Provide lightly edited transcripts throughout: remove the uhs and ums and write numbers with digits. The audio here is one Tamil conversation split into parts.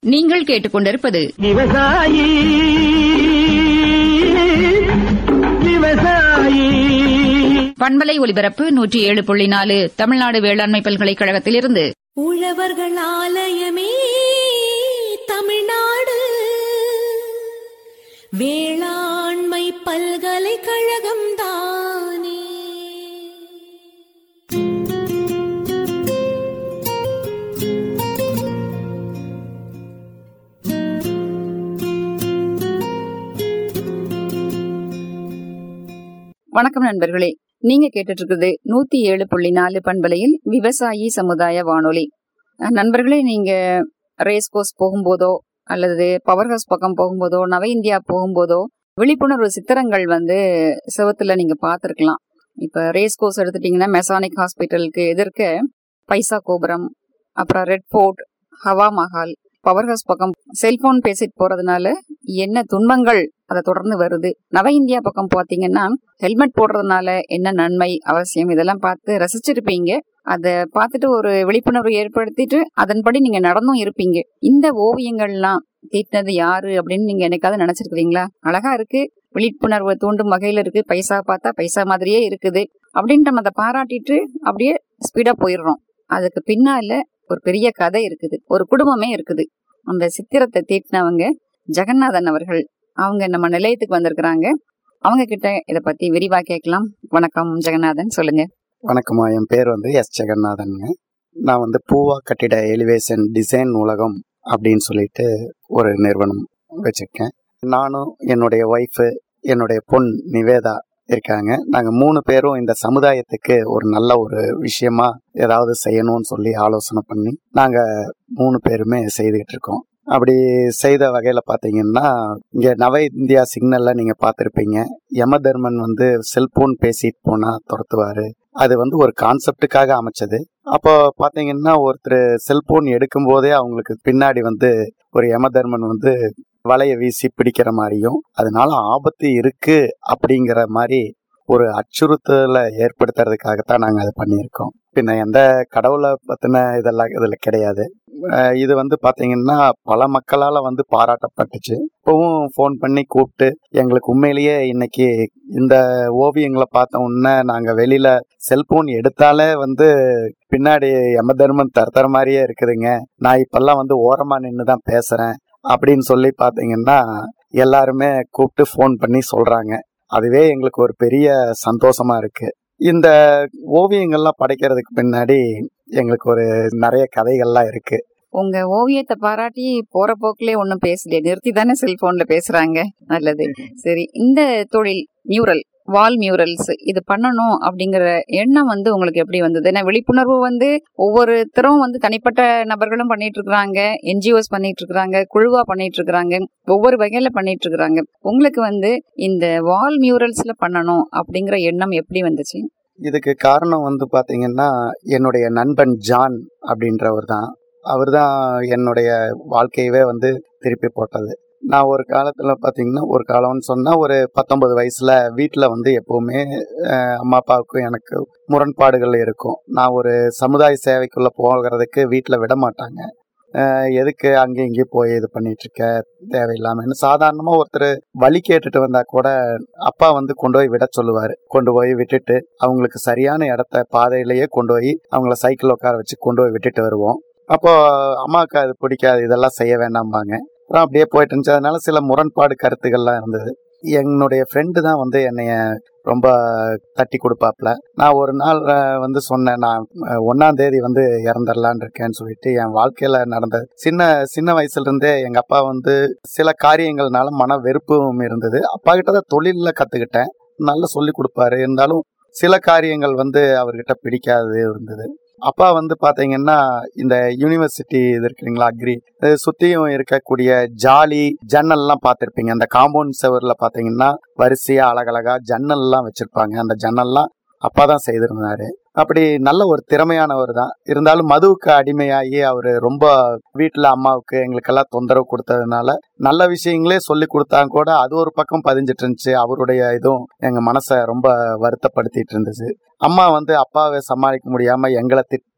நீங்கள் கேட்டுக்கொண்டிருப்பது விவசாயி விவசாயி பண்பலை ஒலிபரப்பு 107.4 தமிழ்நாடு வேளாண்மை பல்கலைக்கழகத்திலிருந்து உழவர்கள் ஆலயமே தமிழ்நாடு வேளாண்மை பல்கலைக்கழகம் தானே. வணக்கம் நண்பர்களே, நீங்க கேட்டுட்டு இருக்குது 107.4 பண்பலையில் விவசாயி சமுதாய வானொலி. நண்பர்களே, நீங்க ரேஸ் கோர்ஸ் போகும்போதோ அல்லது பவர் ஹவுஸ் பக்கம் போகும்போதோ நவ இந்தியா போகும்போதோ விழிப்புணர்வு சித்திரங்கள் செவத்துல நீங்க பார்த்துருக்கலாம். இப்ப ரேஸ் கோர்ஸ் எடுத்துட்டீங்கன்னா மெசானிக் ஹாஸ்பிட்டலுக்கு எதிர்க்க பைசா கோபுரம், அப்புறம் red fort, Hawa Mahal. Power house பக்கம் செல்போன் பேசிட்டு போறதுனால என்ன துன்பங்கள் அதை தொடர்ந்து வருது. நவ இந்தியா பக்கம் பாத்தீங்கன்னா ஹெல்மெட் போடுறதுனால என்ன நன்மை அவசியம் இதெல்லாம் பார்த்து ரசிச்சிருப்பீங்க. அதை பார்த்துட்டு ஒரு விழிப்புணர்வு ஏற்படுத்திட்டு அதன்படி நீங்க நடந்தும் இருப்பீங்க. இந்த ஓவியங்கள்லாம் தீட்டினது யாரு அப்படின்னு நீங்க என்னைக்காவது நினைச்சிருக்கீங்களா? அழகா இருக்கு, விழிப்புணர்வு தூண்டும் வகையில இருக்கு, பைசா பார்த்தா பைசா மாதிரியே இருக்குது அப்படின்னு நம்ம அதை பாராட்டிட்டு அப்படியே ஸ்பீடா போயிடுறோம். அதுக்கு பின்னால ஒரு பெரிய கதை இருக்குது, ஒரு குடும்பமே இருக்குது. அந்த சித்திரத்தை தீட்டினவங்க ஜெகநாதன் அவர்கள். அவங்க நம்ம நிலையத்துக்கு வந்திருக்கிறாங்க. அவங்க கிட்ட இதை பத்தி விரிவா கேட்கலாம். வணக்கம் ஜெகநாதன், சொல்லுங்க. வணக்கம்மா, என் பேர் எஸ் ஜெகநாதனுங்க. நான் பூவா கட்டிட எலிவேஷன் டிசைன் உலகம் அப்படின்னு சொல்லிட்டு ஒரு நிறுவனம் வச்சிருக்கேன். நானும் என்னுடைய ஒய்ஃபு, என்னுடைய பொன் நிவேதா இருக்காங்க. நாங்கள் 3 பேரும் இந்த சமுதாயத்துக்கு ஒரு நல்ல ஒரு விஷயமா ஏதாவது செய்யணும்னு சொல்லி ஆலோசனை பண்ணி நாங்கள் 3 பேருமே செய்துக்கிட்டு இருக்கோம். அப்படி செய்த வகையில் பார்த்தீங்கன்னா, இங்கே நவ இந்தியா சிக்னலில் நீங்கள் பார்த்துருப்பீங்க, யமதர்மன் செல்போன் பேசிட்டு போனால் துரத்துவார். அது ஒரு கான்செப்டுக்காக அமைச்சது. அப்போ பார்த்தீங்கன்னா, ஒருத்தர் செல்போன் எடுக்கும் போதே அவங்களுக்கு பின்னாடி ஒரு யமதர்மன் வலையை வீசி பிடிக்கிற மாதிரியும், அதனால ஆபத்து இருக்கு அப்படிங்கிற மாதிரி ஒரு அச்சுறுத்தலை ஏற்படுத்துறதுக்காகத்தான் நாங்கள் அதை பண்ணியிருக்கோம். பின்ன எந்த கடவுளை பற்றின இதெல்லாம் இதில் கிடையாது. இது பார்த்தீங்கன்னா பல மக்களால் பாராட்டப்பட்டுச்சு. இப்போவும் ஃபோன் பண்ணி கூப்பிட்டு எங்களுக்கு உண்மையிலேயே இன்னைக்கு இந்த ஓவியங்களை பார்த்த உடனே நாங்கள் வெளியில் செல்போன் எடுத்தாலே பின்னாடி யமதர்மன் தர மாதிரியே இருக்குதுங்க, நான் இப்பெல்லாம் ஓரமாக நின்று தான் பேசுகிறேன் அப்படின்னு சொல்லி பார்த்தீங்கன்னா எல்லாருமே கூப்பிட்டு ஃபோன் பண்ணி சொல்கிறாங்க. அதுவே எங்களுக்கு ஒரு பெரிய சந்தோஷமா இருக்கு. இந்த ஓவியங்கள்லாம் படைக்கிறதுக்கு பின்னாடி எங்களுக்கு ஒரு நிறைய கதைகள்லாம் இருக்கு. உங்க ஓவியத்தை பாராட்டி போற போக்குலயே ஒன்னும் பேசலையே, நிறுத்தி தானே செல்போன்ல பேசுறாங்க. நல்லது. சரி, இந்த தொழில் மியூரல், வால் மியூரல்ஸ் இது பண்ணணும் அப்படிங்கிற எண்ணம் உங்களுக்கு எப்படி வந்தது? ஏன்னா விழிப்புணர்வு ஒவ்வொருத்தரும் தனிப்பட்ட நபர்களும் பண்ணிட்டு இருக்கிறாங்க, என்ஜிஓஸ் பண்ணிட்டு இருக்கிறாங்க, குழுவா பண்ணிட்டு இருக்கிறாங்க, ஒவ்வொரு வகையில பண்ணிட்டு இருக்கிறாங்க. உங்களுக்கு இந்த வால் மியூரல்ஸ்ல பண்ணணும் அப்படிங்கிற எண்ணம் எப்படி வந்துச்சு? இதுக்கு காரணம் பாத்தீங்கன்னா, என்னுடைய நண்பன் ஜான் அப்படின்றவர் தான். அவர் தான் என்னுடைய வாழ்க்கையவே திருப்பி போட்டது. நான் ஒரு காலத்தில் பார்த்தீங்கன்னா, ஒரு காலம்னு சொன்னால் ஒரு 19 வயசில் வீட்டில் எப்போவுமே அம்மா அப்பாவுக்கும் எனக்கு முரண்பாடுகள் இருக்கும். நான் ஒரு சமுதாய சேவைக்குள்ளே போகிறதுக்கு வீட்டில் விட மாட்டாங்க. எதுக்கு அங்கேயும் இங்கேயும் போய் இது பண்ணிகிட்ருக்க தேவையில்லாமல். சாதாரணமாக ஒருத்தர் வழி கேட்டுட்டு வந்தால் கூட அப்பா கொண்டு போய் விட சொல்லுவார். கொண்டு போய் விட்டுட்டு அவங்களுக்கு சரியான இடத்த பாதையிலேயே கொண்டு போய் அவங்கள சைக்கிள் உட்கார வச்சு கொண்டு போய் விட்டுட்டு வருவோம். அப்போது அம்மாவுக்கு அது பிடிக்காது, இதெல்லாம் செய்ய வேண்டாம்பாங்க. அப்புறம் அப்படியே போயிட்டு இருந்துச்சு. அதனால சில முரண்பாடு கருத்துக்கள்லாம் இருந்தது. என்னுடைய ஃப்ரெண்டு தான் என்னைய ரொம்ப தட்டி கொடுப்பாப்புல. நான் ஒரு நாள் சொன்னேன், நான் 1ஆம் தேதி இறந்துடலான் இருக்கேன்னு சொல்லிட்டு. என் வாழ்க்கையில் நடந்த சின்ன வயசுலேருந்தே எங்கள் அப்பா சில காரியங்கள்னால மன வெறுப்பும் இருந்தது. அப்பா கிட்ட தான் தொழிலில் கற்றுக்கிட்டேன், நல்லா சொல்லி கொடுப்பாரு. இருந்தாலும் சில காரியங்கள் அவர்கிட்ட பிடிக்காது இருந்தது. அப்பா பார்த்தீங்கன்னா, இந்த யூனிவர்சிட்டி இது இருக்குங்களா, அக்ரி சுற்றியும் இருக்கக்கூடிய ஜாலி ஜன்னல்லாம் பார்த்துருப்பீங்க. அந்த காம்பவுண்ட் செவரில் பார்த்தீங்கன்னா வரிசையாக அழகழகா ஜன்னல்லாம் வச்சுருப்பாங்க. அந்த ஜன்னல்லாம் அப்பா தான் செய்திருந்தாரு. அப்படி நல்ல ஒரு திறமையானவர் தான். இருந்தாலும் மதுவுக்கு அடிமையாகி அவர் ரொம்ப வீட்டில் அம்மாவுக்கு எங்களுக்கெல்லாம் தொந்தரவு கொடுத்ததுனால நல்ல விஷயங்களே சொல்லி கொடுத்தாங்க கூட அது ஒரு பக்கம் பதிஞ்சிட்டு இருந்துச்சு. அவருடைய இதுவும் எங்கள் மனசை ரொம்ப வருத்தப்படுத்திட்டு இருந்துச்சு. அம்மா அப்பாவை சமாளிக்க முடியாமல் எங்களை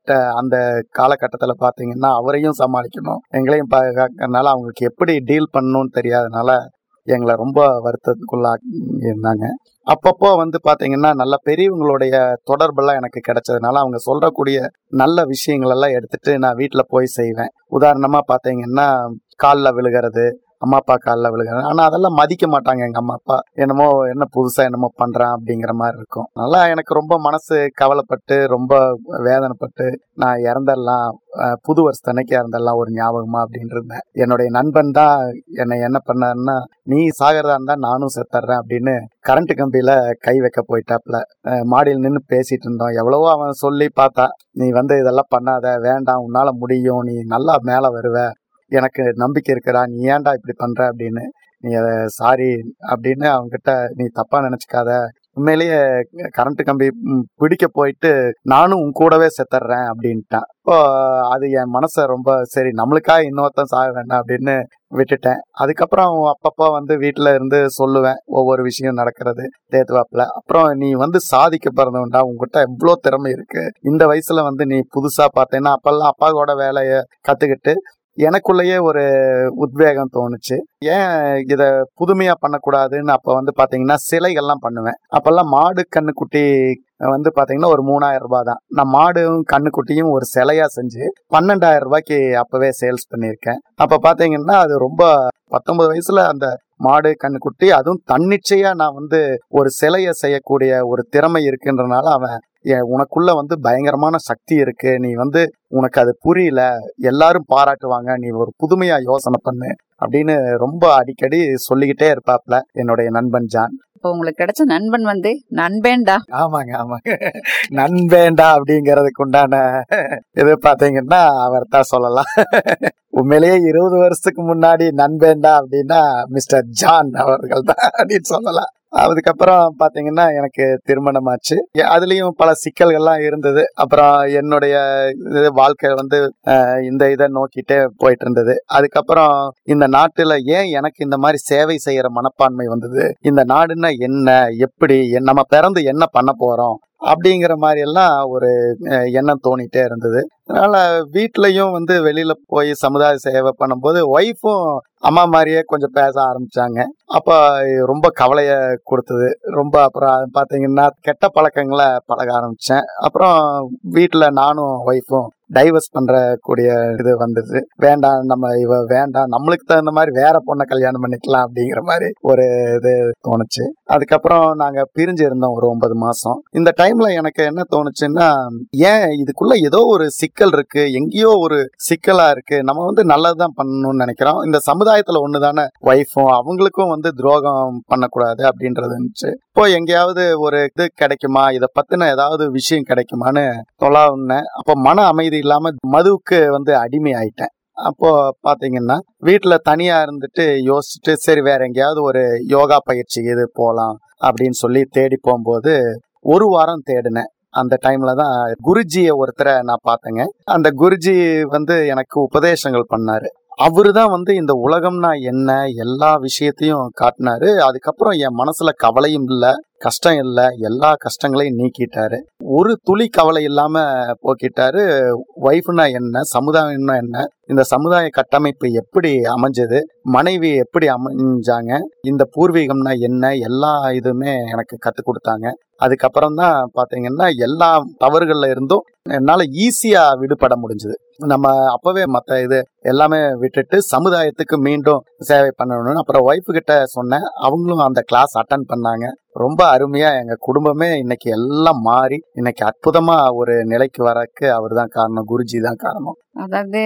அந்த காலகட்டத்தில் பார்த்தீங்கன்னா அவரையும் சமாளிக்கணும், எங்களையும் பாதுகாக்கிறதுனால அவங்களுக்கு எப்படி டீல் பண்ணணும்னு தெரியாதனால எங்களை ரொம்ப வருத்தத்துக்குள்ளா இருந்தாங்க. அப்பப்போ வந்து பார்த்தீங்கன்னா நல்ல பெரியவங்களுடைய தொடர்பெல்லாம் எனக்கு கிடைச்சதுனால அவங்க சொல்றக்கூடிய நல்ல விஷயங்கள் எல்லாம் எடுத்துட்டு நான் வீட்டில் போய் செய்வேன். உதாரணமாக பார்த்தீங்கன்னா காலில் விழுகிறது, அம்மா அப்பா காலில் விழுகிறது. ஆனால் அதெல்லாம் மதிக்க மாட்டாங்க எங்கள் அம்மா அப்பா. என்னமோ என்ன புதுசாக என்னமோ பண்ணுறான் அப்படிங்கிற மாதிரி இருக்கும். நல்லா எனக்கு ரொம்ப மனசு கவலைப்பட்டு ரொம்ப வேதனைப்பட்டு நான் இறந்துடலாம், புது வருஷத்தன்னைக்கு இறந்துடலாம் ஒரு ஞாபகமா அப்படின்னு இருந்தேன். என்னுடைய நண்பன் தான் என்னை என்ன பண்ணாருன்னா, நீ சாகிறதா இருந்தா நானும் செத்துறேன் அப்படின்னு கரண்ட் கம்பியில கை வைக்க போயிட்டாப்ல. மாடியில் நின்று பேசிட்டு இருந்தோம். எவ்வளவோ அவன் சொல்லி பார்த்தா, நீ வந்து இதெல்லாம் பண்ணாத, வேண்டாம், உன்னால முடியும், நீ நல்லா மேலே வருவ, எனக்கு நம்பிக்கை இருக்கிறா, நீ ஏன்டா இப்படி பண்ற அப்படின்னு. நீ அதை சாரி அப்படின்னு அவங்ககிட்ட, நீ தப்பா நினைச்சுக்காத, உண்மையிலேயே கரண்ட் கம்பி பிடிக்க போயிட்டு நானும் உன் கூடவே செத்துறேன் அப்படின்ட்டான். இப்போ அது என் மனசை ரொம்ப சரி, நம்மளுக்காக இன்னொருத்தன் சாக வேண்டாம் அப்படின்னு விட்டுட்டேன். அதுக்கப்புறம் அப்பப்போ வந்து வீட்டில் இருந்து சொல்லுவேன் ஒவ்வொரு விஷயம் நடக்கிறது தேத்துவாப்புல. அப்புறம் நீ வந்து சாதிக்க பிறந்தவன்டா, உங்ககிட்ட எவ்வளோ திறமை இருக்கு, இந்த வயசுல வந்து நீ புதுசா பார்த்தேன்னா, அப்பெல்லாம் அப்பாவோட வேலையை கத்துக்கிட்டு எனக்குள்ளேயே ஒரு உத்வேகம் தோணுச்சு. ஏன் இதை புதுமையா பண்ணக்கூடாதுன்னு அப்ப வந்து பாத்தீங்கன்னா சிலைகள்லாம் பண்ணுவேன். அப்பெல்லாம் மாடு கண்ணுக்குட்டி வந்து பாத்தீங்கன்னா ஒரு 3000 ரூபாய் தான். நான் மாடும் கண்ணுக்குட்டியும் ஒரு சிலையா செஞ்சு 12,000 ரூபாய்க்கு அப்பவே சேல்ஸ் பண்ணியிருக்கேன். அப்ப பாத்தீங்கன்னா அது ரொம்ப 19 வயசுல அந்த மாடு கண்ணுக்குட்டி, அதுவும் தன்னிச்சையா நான் வந்து ஒரு சிலையை செய்யக்கூடிய ஒரு திறமை இருக்குன்றனால அவன் உனக்குள்ள வந்து பயங்கரமான சக்தி இருக்கு, நீ வந்து உனக்கு அது புரியல, எல்லாரும் பாராட்டுவாங்க, நீ ஒரு புதுமையா யோசனை பண்ணு அப்படின்னு ரொம்ப அடிக்கடி சொல்லிக்கிட்டே இருப்பாப்ல என்னுடைய நண்பன் ஜான். இப்போ உங்களுக்கு கிடைச்ச நண்பன் வந்து நண்பேண்டா. ஆமாங்க, நண்பேண்டா அப்படிங்கறதுக்கு உண்டான இது பாத்தீங்கன்னா அவர் தான் சொல்லலாம். உண்மையிலேயே 20 வருஷத்துக்கு முன்னாடி நண்பேண்டா அப்படின்னா மிஸ்டர் ஜான் அவர்கள் தான் அப்படின்னு சொல்லலாம். அதுக்கப்புறம் பாத்தீங்கன்னா எனக்கு திருமணம் ஆச்சு. அதுலயும் பல சிக்கல்கள்லாம் இருந்தது. அப்புறம் என்னுடைய வாழ்க்கை வந்து இந்த இதை நோக்கிட்டே போயிட்டு இருந்தது. அதுக்கப்புறம் இந்த நாட்டுல ஏன் எனக்கு இந்த மாதிரி சேவை செய்யற மனப்பான்மை வந்தது, இந்த நாடுன்னா என்ன, எப்படி நம்ம பிறந்து என்ன பண்ண போறோம் அப்படிங்கிற மாதிரி எல்லாம் ஒரு எண்ணம் தோணிட்டே இருந்தது. அதனால வீட்லயும் வந்து வெளியில போய் சமுதாய சேவை பண்ணும்போது ஒய்ஃபும் அம்மா மாதிரியே கொஞ்சம் பேச ஆரம்பிச்சாங்க. அப்ப ரொம்ப கவலைய கொடுத்தது. ரொம்ப அப்புறம் பாத்தீங்கன்னா கெட்ட பழக்கங்களை பழக ஆரம்பிச்சேன். அப்புறம் வீட்டுல நானும் ஒய்ஃபும் டைவர்ஸ் பண்ற கூடிய இது வந்தது. வேண்டாம், நம்ம இவ வேண்டாம், நம்மளுக்கு தகுந்த மாதிரி வேற பொண்ணை கல்யாணம் பண்ணிக்கலாம் அப்படிங்கிற மாதிரி ஒரு இது தோணுச்சு. அதுக்கப்புறம் நாங்க பிரிஞ்சு இருந்தோம் ஒரு 9 மாசம். இந்த டைம்ல எனக்கு என்ன தோணுச்சுன்னா, ஏன் இதுக்குள்ள ஏதோ ஒரு சிக்கல் இருக்கு, எங்கேயோ ஒரு சிக்கலா இருக்கு, நம்ம வந்து நல்லதுதான் பண்ணணும்னு நினைக்கிறோம், இந்த சமுதாயத்துல ஒண்ணுதானே ஒய்ஃபும், அவங்களுக்கும் வந்து துரோகம் பண்ணக்கூடாது அப்படின்றது இருந்துச்சு. இப்போ எங்கேயாவது ஒரு இது கிடைக்குமா, இதை பத்தின ஏதாவது விஷயம் கிடைக்குமான்னு தொலாவுன்னேன். அப்போ மன அமைதி இல்லாம மதுவுக்கு வந்து அடிமை ஆயிட்டேன். அப்போ பாத்தீங்கன்னா வீட்டுல தனியா இருந்துட்டு யோசிச்சுட்டு சரி வேற எங்கேயாவது ஒரு யோகா பயிற்சி இது போலாம் அப்படின்னு சொல்லி தேடி போகும்போது 1 வாரம் தேடினேன். அந்த டைம்ல தான் குருஜியை ஒருத்தரை நான் பார்த்தேங்க. அந்த குருஜி வந்து எனக்கு உபதேசங்கள் பண்ணாரு. அவரு தான் வந்து இந்த உலகம்னா என்ன எல்லா விஷயத்தையும் காட்டினாரு. அதுக்கப்புறம் என் மனசுல கவலையும் இல்லை, கஷ்டம் இல்லை, எல்லா கஷ்டங்களையும் நீக்கிட்டாரு. ஒரு துளி கவலை இல்லாம போக்கிட்டாரு. ஒய்ஃப்னா என்ன, சமுதாயம்னா என்ன, இந்த சமுதாய கட்டமைப்பு எப்படி அமைஞ்சது, மனைவி எப்படி அமைஞ்சாங்க, இந்த பூர்வீகம்னா என்ன, எல்லா இதுவுமே எனக்கு கற்றுக் கொடுத்தாங்க. அதுக்கப்புறம் தான் பாத்தீங்கன்னா எல்லா தவறுகள்ல இருந்தும் என்னால ஈஸியா விடுபட முடிஞ்சது. நம்ம அப்பவே மற்ற இது எல்லாமே விட்டுட்டு சமுதாயத்துக்கு மீண்டும் சேவை பண்ணணும்னு அப்புறம் ஒய்ஃபு கிட்ட சொன்னேன். அவங்களும் அந்த கிளாஸ் அட்டன் பண்ணாங்க. ரொம்ப அருமையா எங்க குடும்பமே இன்னைக்கு எல்லாம் மாறி இன்னைக்கு அற்புதமா ஒரு நிலைக்கு வரக்கு அவர் தான் காரணம், குருஜி தான் காரணம். அதாவது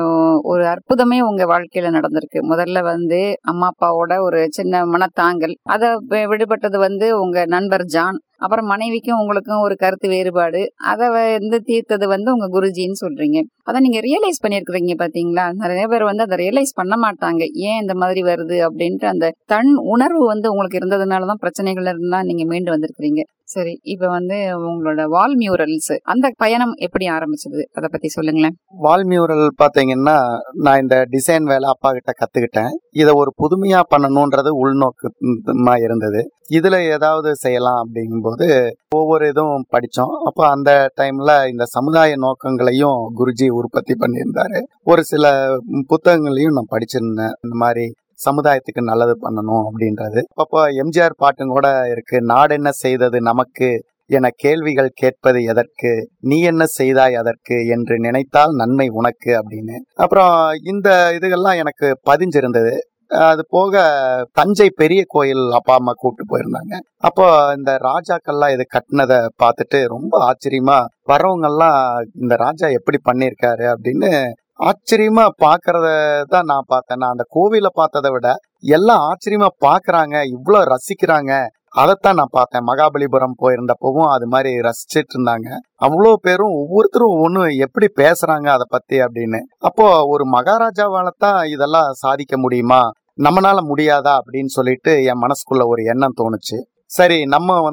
ஒரு அற்புதமே உங்க வாழ்க்கையில நடந்திருக்கு. முதல்ல வந்து அம்மா அப்பாவோட ஒரு சின்ன மனத்தாங்கல், அதை விடுபட்டது வந்து உங்க நண்பர் ஜான். அப்புறம் மனைவிக்கும் உங்களுக்கும் ஒரு கருத்து வேறுபாடு, அதை வந்து தீர்த்தது வந்து உங்க குருஜின்னு சொல்றீங்க. அதை நீங்க ரியலைஸ் பண்ணிருக்கிறீங்க பாத்தீங்களா. நிறைய பேர் வந்து அதை ரியலைஸ் பண்ண மாட்டாங்க, ஏன் இந்த மாதிரி வருது அப்படின்ட்டு. அந்த தன் உணர்வு வந்து உங்களுக்கு இருந்ததுனாலதான் பிரச்சனைகள் இருந்தா நீங்க மீண்டு வந்திருக்கிறீங்க. சரி, இப்ப உங்களோட வால் மியூரல்ஸ் அந்த பயணம் எப்படி ஆரம்பிச்சது, அத பத்தி சொல்லுங்களேன். வால் மியூரல் பாத்தீங்கன்னா, நான் இந்த டிசைன் வேலை அப்பா கிட்ட கத்துக்கிட்டேன். இதை ஒரு புதுமையா பண்ணணும்ன்றது உள்நோக்கமா இருந்தது. இதுல ஏதாவது செய்யலாம் அப்படிங்கும்போது ஒவ்வொரு இதுவும் படிச்சோம். அப்போ அந்த டைம்ல இந்த சமுதாய நோக்கங்களையும் குருஜி உற்பத்தி பண்ணியிருந்தாரு. ஒரு சில புத்தகங்களையும் நான் படிச்சிருந்தேன். இந்த மாதிரி சமுதாயத்துக்கு நல்லது பண்ணணும் அப்படின்றது. அப்போ எம்ஜிஆர் பாட்டும் கூட இருக்கு. நாடு என்ன செய்தது நமக்கு என கேள்விகள் கேட்பது எதற்கு, நீ என்ன செய்தாய் அதற்கு என்று நினைத்தால் நன்மை உனக்கு அப்படின்னு. அப்புறம் இந்த இதுகள்லாம் எனக்கு பதிஞ்சிருந்தது. அது போக தஞ்சை பெரிய கோயில் அப்பா அம்மா கூப்பிட்டு போயிருந்தாங்க. அப்போ இந்த ராஜாக்கள்லாம் இது கட்டினதை பார்த்துட்டு ரொம்ப ஆச்சரியமா, வரவங்க எல்லாம் இந்த ராஜா எப்படி பண்ணியிருக்காரு அப்படின்னு ஆச்சரியமா பாக்குறத தான் நான் பார்த்தேன். நான் அந்த கோவிலை பார்த்ததை விட எல்லாம் ஆச்சரியமா பாக்குறாங்க, இவ்வளவு ரசிக்கிறாங்க, அதைத்தான் நான் பார்த்தேன். மகாபலிபுரம் போயிருந்தப்பவும் அது மாதிரி ரசிச்சிட்டு இருந்தாங்க. அவ்வளோ பேரும் ஒவ்வொருத்தரும் ஒவ்வொன்னு எப்படி பேசுறாங்க அதை பத்தி அப்படின்னு. அப்போ ஒரு மகாராஜாவால தான் இதெல்லாம் சாதிக்க முடியுமா, நம்மளால முடியாதா அப்படின்னு சொல்லிட்டு என் மனசுக்குள்ள ஒரு எண்ணம் தோணுச்சு. சரி, நம்ம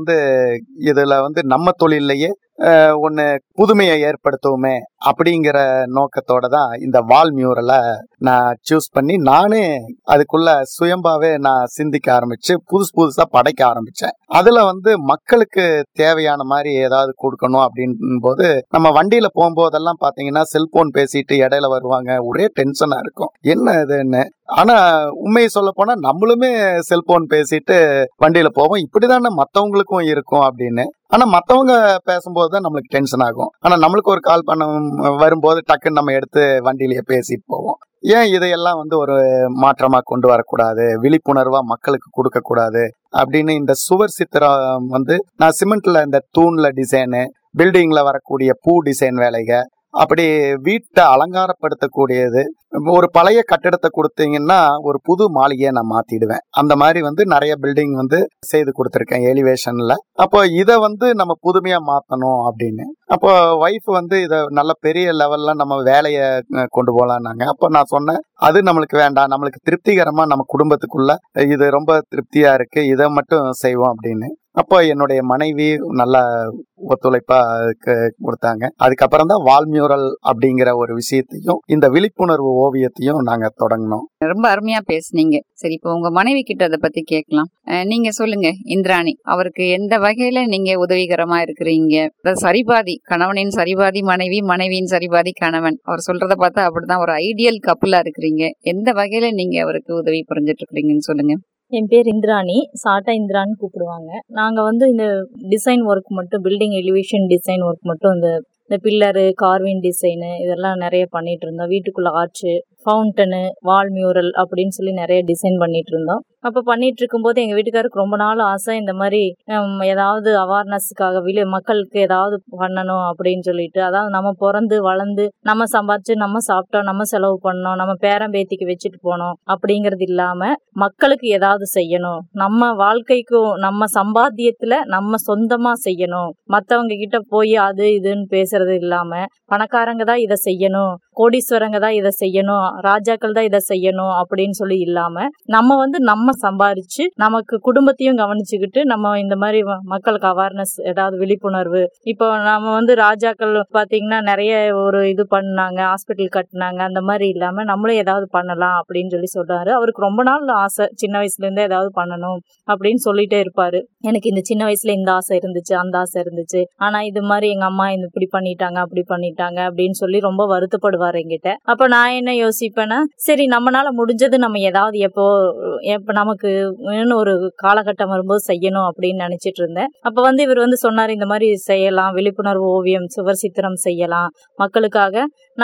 இதுல நம்ம தொழிலையே ஒன்னு புதுமையை ஏற்படுத்துவோமே அப்படிங்கிற நோக்கத்தோட தான் இந்த வால் மியூரலை நான் சூஸ் பண்ணி நானே அதுக்குள்ள சுயம்பாவே நான் சிந்திக்க ஆரம்பிச்சு புதுசா படைக்க ஆரம்பிச்சேன். அதுல மக்களுக்கு தேவையான மாதிரி ஏதாவது கொடுக்கணும் அப்படின் போது, நம்ம வண்டியில போகும்போதெல்லாம் பாத்தீங்கன்னா செல்போன் பேசிட்டு இடையில வருவாங்க. ஒரே டென்ஷனா இருக்கும், என்ன இதுன்னு. ஆனா உண்மையை சொல்ல போனா நம்மளுமே செல்போன் பேசிட்டு வண்டியில போவோம். இப்படிதானே மத்தவங்களுக்கும் இருக்கும் அப்படின்னு. ஆனா மத்தவங்க பேசும்போது தான் நம்மளுக்கு டென்ஷன் ஆகும். ஆனா நம்மளுக்கு ஒரு கால் பண்ண வரும்போது டக்குன்னு நம்ம எடுத்து வண்டியிலேயே பேசிட்டு போவோம். ஏன் இதையெல்லாம் ஒரு மாற்றமா கொண்டு வரக்கூடாது, விழிப்புணர்வா மக்களுக்கு கொடுக்க கூடாது அப்படின்னு இந்த சுவர் சித்திரம் நான் சிமெண்ட்ல இந்த தூண்ல டிசைனு, பில்டிங்ல வரக்கூடிய பூ டிசைன் வேலைக, அப்படி வீட்டை அலங்காரப்படுத்தக்கூடியது. ஒரு பழைய கட்டிடத்தை கொடுத்தீங்கன்னா ஒரு புது மாளிகையை நான் மாத்திடுவேன். அந்த மாதிரி நிறைய பில்டிங் செய்து கொடுத்துருக்கேன் எலிவேஷன்ல. அப்போ இதை நம்ம புதுமையா மாத்தணும் அப்படின்னு. அப்போ வைஃப் இதை நல்ல பெரிய லெவல்ல நம்ம வேலையை கொண்டு போலான்னாங்க. அப்போ நான் சொன்னேன், அது நம்மளுக்கு வேண்டாம், நம்மளுக்கு திருப்திகரமா நம்ம குடும்பத்துக்குள்ள இது ரொம்ப திருப்தியா இருக்கு, இதை மட்டும் செய்வோம் அப்படின்னு. அப்போ என்னுடைய மனைவி நல்ல ஒத்துழைப்பா கொடுத்தாங்க. அதுக்கப்புறம் தான் வால் மியூரல் அப்படிங்கிற ஒரு விஷயத்தையும் இந்த விழிப்புணர்வு ஓவியத்தையும் நாங்க தொடங்கினோம். ரொம்ப அருமையா பேசுனீங்க. சரி, இப்போ உங்க மனைவி கிட்ட அதை பத்தி கேட்கலாம். நீங்க சொல்லுங்க இந்திராணி, அவருக்கு எந்த வகையில நீங்க உதவிகரமா இருக்கிறீங்க? சரிபாதி கணவனின் சரிபாதி மனைவி, மனைவியின் சரிபாதி கணவன். அவர் சொல்றத பார்த்தா அப்படிதான் ஒரு ஐடியல் கப்புலா இருக்கிறீங்க. எந்த வகையில நீங்க அவருக்கு உதவி புரிஞ்சிட்டு இருக்கிறீங்கன்னு சொல்லுங்க. என் பேர் இந்திராணி, சாட்டா இந்திரான்னு கூப்பிடுவாங்க. நாங்கள் இந்த டிசைன் ஒர்க் மட்டும், பில்டிங் எலிவேஷன் டிசைன் ஒர்க் மட்டும், இந்த பில்லரு, கார்வின் டிசைனு இதெல்லாம் நிறைய பண்ணிட்டு இருந்தோம். வீட்டுக்குள்ள ஆர்ச்சு, ஃபவுண்டனு, வால் மியூரல் அப்படின்னு சொல்லி நிறைய டிசைன் பண்ணிட்டு இருந்தோம். அப்போ பண்ணிட்டு இருக்கும்போது எங்கள் வீட்டுக்காருக்கு ரொம்ப நாள் ஆசை, இந்த மாதிரி ஏதாவது அவேர்னஸ்க்காக மக்களுக்கு ஏதாவது பண்ணணும் அப்படின்னு சொல்லிட்டு. அதாவது நம்ம பிறந்து வளர்ந்து நம்ம சம்பாதிச்சு நம்ம சாப்பிட்டோம், நம்ம செலவு பண்ணோம், நம்ம பேரம்பேத்திக்கு வச்சுட்டு போனோம் அப்படிங்கிறது இல்லாம மக்களுக்கு ஏதாவது செய்யணும், நம்ம வாழ்க்கைக்கும் நம்ம சம்பாத்தியத்துல நம்ம சொந்தமா செய்யணும், மற்றவங்க கிட்ட போய் அது இதுன்னு பேசுறது இல்லாம பணக்காரங்க தான் இதை செய்யணும், கோடீஸ்வரங்க தான் இதை செய்யணும், ராஜாக்கள் தான் இதை செய்யணும் அப்படின்னு சொல்லி இல்லாம நம்ம நம்ம சம்பாரிச்சு நமக்கு குடும்பத்தையும் கவனிச்சுக்கிட்டு நம்ம இந்த மாதிரி மக்களுக்கு அவேர்னஸ், ஏதாவது விழிப்புணர்வு. இப்போ நம்ம ராஜாக்கள் பாத்தீங்கன்னா நிறைய ஒரு இது பண்ணாங்க, ஹாஸ்பிட்டல் கட்டினாங்க, அந்த மாதிரி இல்லாம நம்மளும் ஏதாவது பண்ணலாம் அப்படின்னு சொல்லி சொல்றாரு. அவருக்கு ரொம்ப நாள் ஆசை, சின்ன வயசுல இருந்தே ஏதாவது பண்ணணும் அப்படின்னு சொல்லிட்டே இருப்பாரு. எனக்கு இந்த சின்ன வயசுல இந்த ஆசை இருந்துச்சு, அந்த ஆசை இருந்துச்சு, ஆனா இது மாதிரி எங்க அம்மா இப்படி பண்ணிட்டாங்க அப்படி பண்ணிட்டாங்க அப்படின்னு சொல்லி ரொம்ப வருத்தப்படுவாரு என்கிட்ட. அப்ப நான் என்ன யோசிப்பேன்னா, சரி நம்மளால முடிஞ்சது நம்ம ஏதாவது எப்போ நமக்கு ஒரு காலகட்டம் வரும்போது செய்யணும் அப்படின்னு நினைச்சிட்டு இருந்தேன். அப்ப இவர் சொன்னாரு, இந்த மாதிரி செய்யலாம், விழிப்புணர்வு ஓவியம், சுவர் சித்திரம் செய்யலாம், மக்களுக்காக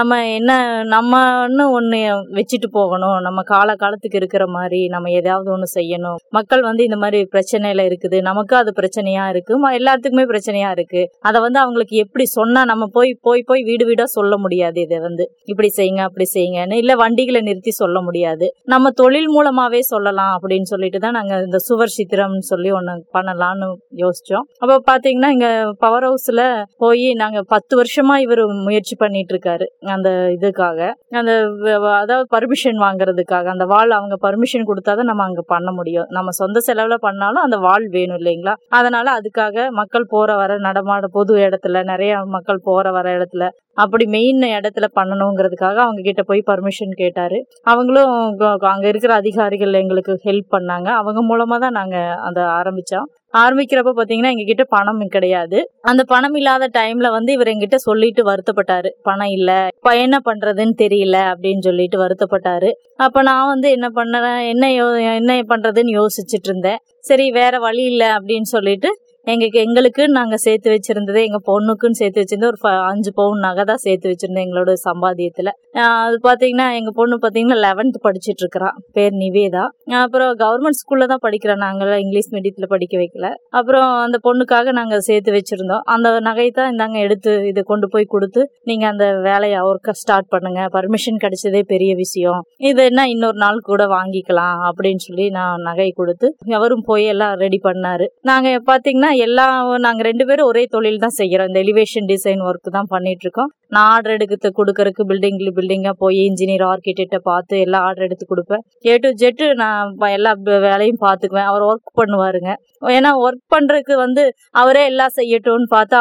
நம்ம ஒண்ணு வச்சுட்டு போகணும், நம்ம காலத்துக்கு இருக்கிற மாதிரி நம்ம ஏதாவது ஒண்ணு செய்யணும். மக்கள் இந்த மாதிரி பிரச்சனையில இருக்குது, நமக்கு அது பிரச்சனையா இருக்கு, எல்லாத்துக்குமே பிரச்சனையா இருக்கு. அதை அவங்களுக்கு எப்படி சொன்னா, நம்ம போய் போய் போய் வீடு வீடா சொல்ல முடியாது, இதை இப்படி செய்யுங்க அப்படி செய்யுங்கன்னு, இல்ல வண்டிகளை நிறுத்தி சொல்ல முடியாது, நம்ம தொழில் மூலமாவே சொல்லலாம் அப்படின்னு சொல்லிட்டு தான் நாங்க இந்த சுவர் சித்திரம்னு சொல்லி ஒண்ணு பண்ணலாம்னு யோசிச்சோம். அப்ப பாத்தீங்கன்னா இங்க பவர் ஹவுஸ்ல போய் நாங்க 10 வருஷமா இவர் முயற்சி பண்ணிட்டு இருக்காரு. அந்த இதுக்காக, அந்த அதாவது பர்மிஷன் வாங்குறதுக்காக. அந்த வால் அவங்க பர்மிஷன் கொடுத்தாதான் நம்ம அங்க பண்ண முடியும். நம்ம சொந்த செலவுல பண்ணாலும் அந்த வால் வேணும் இல்லைங்களா? அதனால அதுக்காக மக்கள் போற வர நடமாட பொது இடத்துல, நிறைய மக்கள் போற வர இடத்துல, அப்படி மெயின் இடத்துல பண்ணணுங்கிறதுக்காக அவங்க கிட்ட போய் பர்மிஷன் கேட்டாரு. அவங்களும் அங்க இருக்கிற அதிகாரிகள் எங்களுக்கு ஹெல்ப் பண்ணாங்க. அவங்க மூலமா தான் நாங்க அதை ஆரம்பிச்சோம். ஆரம்பிக்கிறப்ப பாத்தீங்கன்னா எங்க கிட்ட பணம் கிடையாது. அந்த பணம் இல்லாத டைம்ல இவர் எங்கிட்ட சொல்லிட்டு வருத்தப்பட்டாரு, பணம் இல்ல, இப்ப என்ன பண்றதுன்னு தெரியல அப்படின்னு சொல்லிட்டு வருத்தப்பட்டாரு. அப்ப நான் என்ன பண்ணேன், என்ன பண்றதுன்னு யோசிச்சுட்டு இருந்தேன். சரி வேற வழி இல்ல அப்படின்னு சொல்லிட்டு எங்களுக்கு நாங்க சேர்த்து வச்சிருந்தது, எங்க பொண்ணுக்குன்னு சேர்த்து வச்சிருந்தது ஒரு 5 பவுன் நகை தான் சேர்த்து வச்சிருந்தேன் எங்களோட சம்பாத்தியத்துல. அது பாத்தீங்கன்னா எங்க பொண்ணு பாத்தீங்கன்னா 11th படிச்சிட்டு இருக்கிறான், பேர் நிவேதா. அப்புறம் கவர்மெண்ட் ஸ்கூல்ல தான் படிக்கிறோம், நாங்க இங்கிலீஷ் மீடியத்துல படிக்க வைக்கல. அப்புறம் அந்த பொண்ணுக்காக நாங்க சேர்த்து வச்சிருந்தோம். அந்த நகையை தான் இந்தாங்க எடுத்து இதை கொண்டு போய் கொடுத்து நீங்க அந்த வேலையை ஒர்க்க ஸ்டார்ட் பண்ணுங்க, பர்மிஷன் கிடைச்சதே பெரிய விஷயம், இது என்ன இன்னொரு நாள் கூட வாங்கிக்கலாம் அப்படின்னு சொல்லி நான் நகையை கொடுத்து அவரும் போய் எல்லாம் ரெடி பண்ணாரு. நாங்க பாத்தீங்கன்னா நாங்க 2 பேரும் ஒரே தொழில் தான் செய்யறோம். இந்த எலிவேஷன் டிசைன் ஒர்க் தான் பண்ணிட்டு இருக்கோம். நான் ஆர்டர் எடுத்து கொடுக்கறதுக்கு பில்டிங்கா போய் இன்ஜினியர் ஆர்கிடெக்ட பார்த்து எல்லாம் ஆர்டர் எடுத்து கொடுப்பேன். A to Z நான் எல்லா வேலையும் பார்த்துக்குவேன். அவர் ஒர்க் பண்ணுவாருங்க. ஏன்னா ஒர்க் பண்றதுக்கு அவரே எல்லாம் செய்யட்டும்னு பார்த்தா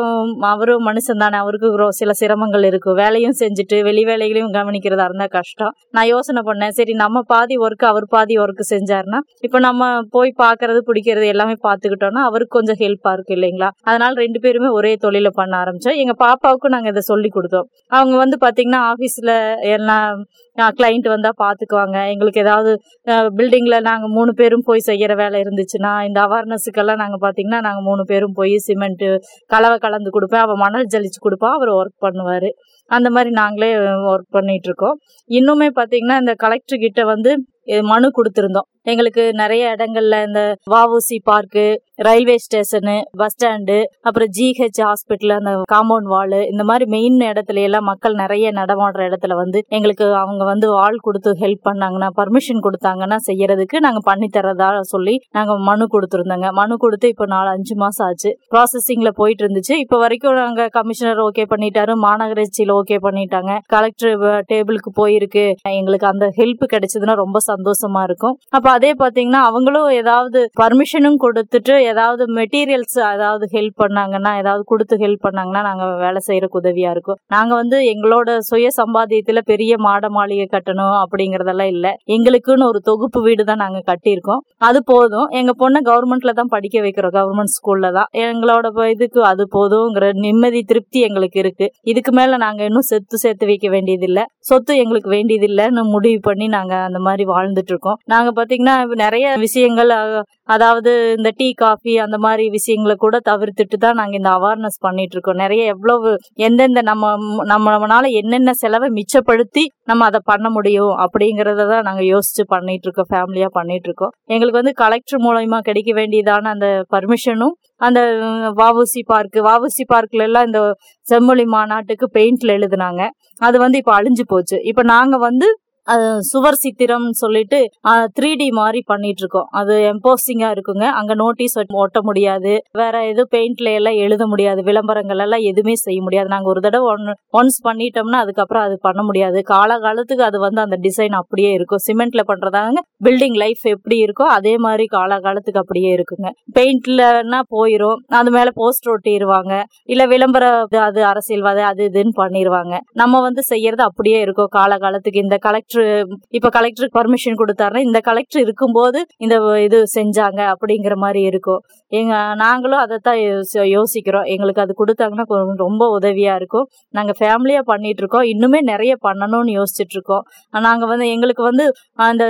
அவரும் மனுஷன் தானே, அவருக்கு சில சிரமங்கள் இருக்கும். வேலையும் செஞ்சுட்டு வெளி வேலைகளையும் கவனிக்கிறதா இருந்தா கஷ்டம். நான் யோசனை பண்ணேன், சரி நம்ம பாதி ஒர்க் அவர் பாதி ஒர்க் செஞ்சாருன்னா இப்ப நம்ம போய் பாக்குறது பிடிக்கிறது எல்லாமே பாத்துக்கிட்டோம்னா அவருக்கு கொஞ்சம் ஹெல்ப்பா இருக்கு இல்லைங்களா? அதனால 2 பேருமே ஒரே தொழில பண்ண ஆரம்பிச்சோம். எங்க பாப்பாவுக்கும் நாங்க இதை சொல்லி கொடுத்தோம். அவங்க பாத்தீங்கன்னா ஆபீஸ்ல எல்லாம் கிளைண்ட் வந்தா பாத்துக்குவாங்க. எங்களுக்கு ஏதாவது பில்டிங்ல நாங்க 3 பேரும் போய் செய்யற வேலை இருந்துச்சுன்னா இந்த அவேர்னஸுக்கெல்லாம் நாங்க பாத்தீங்கன்னா நாங்க 3 பேரும் போய் சிமெண்ட் கலவை கலந்து கொடுப்பேன், அவ மணல் ஜலிச்சு கொடுப்பா, அவர் ஒர்க் பண்ணுவாரு. அந்த மாதிரி நாங்களே ஒர்க் பண்ணிட்டு இருக்கோம். இன்னுமே பாத்தீங்கன்னா இந்த கலெக்டர் கிட்ட மனு கொடுத்திருந்தோம். எங்களுக்கு நிறைய இடங்கள்ல இந்த VOC park, railway station, bus stand, அப்புறம் GH ஹாஸ்பிட்டல், அந்த காம்பவுண்ட் வால், இந்த மாதிரி மெயின் இடத்துல எல்லாம் மக்கள் நிறைய நடமாடுற இடத்துல எங்களுக்கு அவங்க வால் கொடுத்து ஹெல்ப் பண்ணாங்கன்னா, பர்மிஷன் கொடுத்தாங்கன்னா செய்யறதுக்கு நாங்க பண்ணி தரதா சொல்லி நாங்க மனு கொடுத்துருந்தோங்க. மனு கொடுத்து இப்ப 4-5 மாசம் ஆச்சு. ப்ராசஸிங்ல போயிட்டு இருந்துச்சு. இப்ப வரைக்கும் நாங்க கமிஷனர் ஓகே பண்ணிட்டாரு, மாநகராட்சியில ஓகே பண்ணிட்டாங்க, கலெக்டர் டேபிளுக்கு போயிருக்கு. எங்களுக்கு அந்த ஹெல்ப் கிடைச்சதுன்னா ரொம்ப சந்தோஷமா இருக்கும். அப்ப அதே பாத்தீங்கன்னா அவங்களும் ஏதாவது பர்மிஷனும் கொடுத்துட்டு ஏதாவது மெட்டீரியல்ஸ் ஏதாவது ஹெல்ப் பண்ணாங்கன்னா, ஏதாவது கொடுத்து ஹெல்ப் பண்ணாங்கன்னா நாங்க வேலை செய்யறதுக்கு உதவியா இருக்கும். நாங்க எங்களோட சுய சம்பாத்தியத்துல பெரிய மாட மாளிகை கட்டணும் அப்படிங்கறதெல்லாம் இல்ல. எங்களுக்குன்னு ஒரு தொகுப்பு வீடு தான் நாங்க கட்டியிருக்கோம், அது போதும். எங்க பொண்ணை கவர்மெண்ட்ல தான் படிக்க வைக்கிறோம், கவர்மெண்ட் ஸ்கூல்ல தான். எங்களோட இதுக்கு அது போதுங்கிற நிம்மதி திருப்தி எங்களுக்கு இருக்கு. இதுக்கு மேல நாங்க இன்னும் சேர்த்து வைக்க வேண்டியது இல்ல, சொத்து எங்களுக்கு வேண்டியது இல்லன்னு முடிவு பண்ணி நாங்க அந்த மாதிரி வாழ்ந்துட்டு இருக்கோம். நாங்க பாத்தீங்கன்னா நிறைய விஷயங்கள், அதாவது இந்த டீ காஃபி அந்த மாதிரி விஷயங்களை கூட தவிர்த்துட்டு தான் நாங்க இந்த அவேர்னஸ் பண்ணிட்டு இருக்கோம். நிறைய எவ்வளவு எந்தெந்த நம்மளால என்னென்ன செலவை மிச்சப்படுத்தி நம்ம அதை பண்ண முடியும் அப்படிங்கறத தான் நாங்க யோசிச்சு பண்ணிட்டு இருக்கோம், ஃபேமிலியா பண்ணிட்டு இருக்கோம். எங்களுக்கு கலெக்டர் மூலமா கிடைக்க வேண்டியதான அந்த பர்மிஷனும், அந்த வஉசி பார்க்ல எல்லாம் இந்த செம்மொழி மாநாட்டுக்கு பெயிண்ட்ல எழுதுனாங்க, அது இப்ப அழிஞ்சு போச்சு. இப்ப நாங்க சுவர் சித்திரம் சொல்லிட்டு 3D மாதிரி பண்ணிட்டு இருக்கோம். அது எம்போசிங்கா இருக்குங்க. அங்க நோட்டீஸ் ஒட்ட முடியாது, வேற எதுவும் பெயிண்ட்ல எல்லாம் எழுத முடியாது, விளம்பரங்கள் எல்லாம் எதுவுமே செய்ய முடியாது. நாங்க ஒரு தடவை ஒன்ஸ் பண்ணிட்டோம்னா அதுக்கப்புறம் அது பண்ண முடியாது. காலகாலத்துக்கு அது அந்த டிசைன் அப்படியே இருக்கும். சிமெண்ட்ல பண்றதாங்க பில்டிங் லைஃப் எப்படி இருக்கோ அதே மாதிரி காலகாலத்துக்கு அப்படியே இருக்குங்க. பெயிண்ட்லன்னா போயிரும், அது மேல போஸ்டர் ஒட்டிடுவாங்க, இல்ல விளம்பர அது அரசியல்வாதி அது இதுன்னு பண்ணிடுவாங்க. நம்ம செய்யறது அப்படியே இருக்கும் காலகாலத்துக்கு. இந்த கலெக்டருக்கு பர்மிஷன் கொடுத்தாருன்னா இந்த கலெக்டர் இருக்கும்போது இந்த இது செஞ்சாங்க அப்படிங்கிற மாதிரி இருக்கும். நாங்களும் அதைத்தான் யோசிக்கிறோம். எங்களுக்கு அது கொடுத்தாங்கன்னா ரொம்ப உதவியா இருக்கும். நாங்க ஃபேமிலியா பண்ணிட்டு இருக்கோம், இன்னுமே நிறைய பண்ணணும்னு யோசிச்சுட்டு இருக்கோம். நாங்க எங்களுக்கு அந்த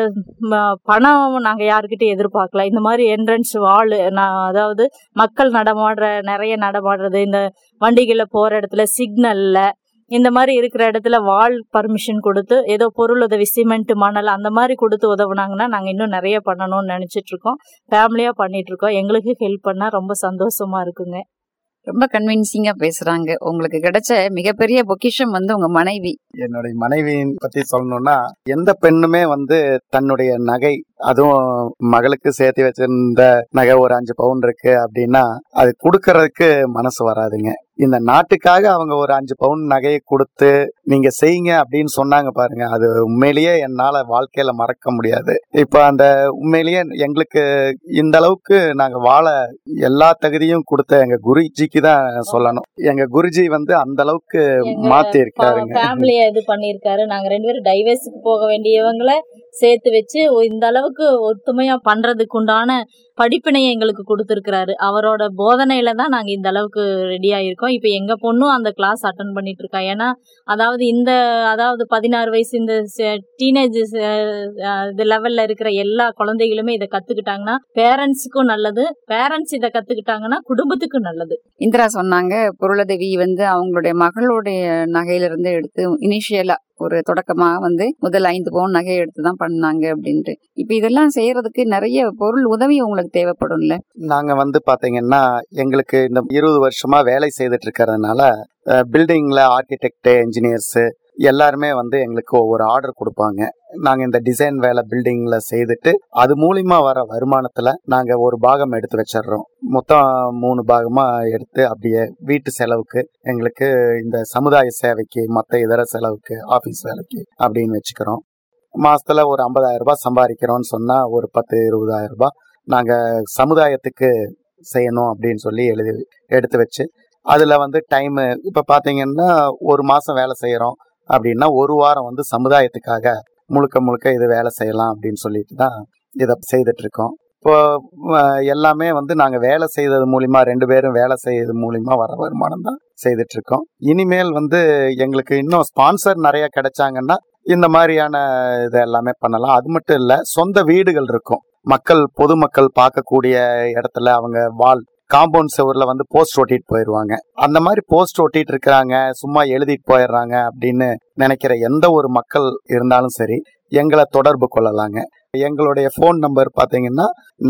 பணம் நாங்க யாருக்கிட்ட எதிர்பார்க்கல. இந்த மாதிரி என்ட்ரன்ஸ் வால், அதாவது மக்கள் நிறைய நடமாடுறது, இந்த வண்டிகளை போற இடத்துல, சிக்னல்ல, இந்த மாதிரி இருக்கிற இடத்துல வால் பர்மிஷன் கொடுத்து ஏதோ பொருள் உதவி, சிமெண்ட் மணல் அந்த மாதிரி கொடுத்து உதவுனாங்கன்னா நாங்க இன்னும் நிறைய பண்ணணும்னு நினைச்சிட்டு இருக்கோம், ஃபேமிலியா பண்ணிட்டு இருக்கோம். எங்களுக்கு ஹெல்ப் பண்ணா ரொம்ப சந்தோஷமா இருக்குங்க. ரொம்ப கன்வின்சிங்கா பேசுறாங்க. உங்களுக்கு கிடைச்ச மிகப்பெரிய பொக்கிஷம் உங்க மனைவி. என்னுடைய மனைவியின் பத்தி சொல்லணும்னா, எந்த பெண்ணுமே தன்னுடைய நகை, அதுவும் மகளுக்கு சேர்த்து வச்சிருந்த நகை ஒரு 5 பவுன் இருக்கு அப்படின்னா அது கொடுக்கறதுக்கு மனசு வராதுங்க. இந்த நாட்டுக்காக அவங்க ஒரு 5 பவுன் நகையை கொடுத்து நீங்க செய்யுங்க அப்படின்னு சொன்னாங்க பாருங்க, அது உண்மையிலேயே என்னால வாழ்க்கையில மறக்க முடியாது. இப்ப அந்த உண்மையிலேயே எங்களுக்கு இந்த அளவுக்கு நாங்க வாழ எல்லா தகுதியும் கொடுத்த எங்க குருஜிக்கு தான் சொல்லணும். எங்க குருஜி வந்து அந்த அளவுக்கு மாத்தி இருக்காருங்க. ஃபேமிலியை இது பண்ணியிருக்காரு. நாங்க 2 பேரும் டைவர்ஸுக்கு போக வேண்டியவங்களை சேர்த்து வச்சு இந்த அளவுக்கு ஒத்துமையா பண்றதுக்கு உண்டான படிப்பினையை எங்களுக்கு கொடுத்துருக்கிறாரு. அவரோட போதனையில தான் நாங்க இந்த அளவுக்கு ரெடி ஆயிருக்கோம். இப்ப எங்க பொண்ணும் அந்த கிளாஸ் அட்டன் பண்ணிட்டு இருக்கா. ஏன்னா அதாவது 16 வயசு இந்த டீனேஜ் இது லெவல்ல இருக்கிற எல்லா குழந்தைகளுமே இதை கத்துக்கிட்டாங்கன்னா பேரண்ட்ஸுக்கும் நல்லது, பேரண்ட்ஸ் இதை கத்துக்கிட்டாங்கன்னா குடும்பத்துக்கும் நல்லது. இந்திரா சொன்னாங்க, பொருளதேவி வந்து அவங்களுடைய மகளுடைய நகையில இருந்து எடுத்து இனிஷியலா ஒரு தொடக்கமா வந்து முதல் 5 பவுன் நகை எடுத்துதான் பண்ணாங்க அப்படின்ட்டு. இப்ப இதெல்லாம் செய்யறதுக்கு நிறைய பொருள் உதவி உங்களுக்கு தேவைப்படும்ல. நாங்க வந்து பாத்தீங்கன்னா எங்களுக்கு இந்த 20 வருஷமா வேலை செய்துட்டு இருக்கிறதுனால பில்டிங்ல ஆர்கிடெக்ட், என்ஜினியர்ஸ் எல்லாருமே வந்து எங்களுக்கு ஒவ்வொரு ஆர்டர் கொடுப்பாங்க. நாங்க இந்த டிசைன் வேலை பில்டிங்ல செய்துட்டு அது மூலியமா வர வருமானத்துல நாங்க ஒரு பாகம் எடுத்து வச்சிடறோம். மொத்தம் 3 பாகமா எடுத்து அப்படியே வீட்டு செலவுக்கு, எங்களுக்கு இந்த சமுதாய சேவைக்கு, மற்ற இதர செலவுக்கு, ஆபீஸ் வேலைக்கு அப்படின்னு வச்சுக்கிறோம். மாசத்துல ஒரு 50,000 ரூபாய் சம்பாதிக்கிறோம்னு சொன்னா ஒரு 10-20,000 ரூபாய் நாங்க சமுதாயத்துக்கு செய்யணும் அப்படின்னு சொல்லி எடுத்து வச்சு அதுல வந்து டைம் இப்ப பாத்தீங்கன்னா ஒரு மாசம் வேலை செய்யறோம் அப்படின்னா ஒரு வாரம் வந்து சமுதாயத்துக்காக முழுக்க இது வேலை செய்யலாம் அப்படின்னு சொல்லிட்டு தான் இதை செய்துட்டு இருக்கோம். இப்போ எல்லாமே வந்து நாங்க வேலை செய்தது மூலியமா 2 பேரும் வேலை செய்யறது மூலியமா வர வருமானம் தான் செய்துட்டு இருக்கோம். இனிமேல் வந்து எங்களுக்கு இன்னும் ஸ்பான்சர் நிறைய கிடைச்சாங்கன்னா இந்த மாதிரியான இது எல்லாமே பண்ணலாம். அது மட்டும் இல்ல, சொந்த வீடுகள் இருக்கும், பொதுமக்கள் பார்க்கக்கூடிய இடத்துல அவங்க காம்பவுண்ட் செவர்ல வந்து போஸ்ட் ஒட்டிட்டு போயிடுவாங்க. அந்த மாதிரி போஸ்ட் ஒட்டிட்டு இருக்கிறாங்க, சும்மா எழுதிட்டு போயிடுறாங்க அப்படின்னு நினைக்கிற எந்த ஒரு மக்கள் இருந்தாலும் சரி எங்களை தொடர்பு கொள்ளலாங்க. எங்களுடைய ஃபோன் நம்பர் பார்த்தீங்கன்னா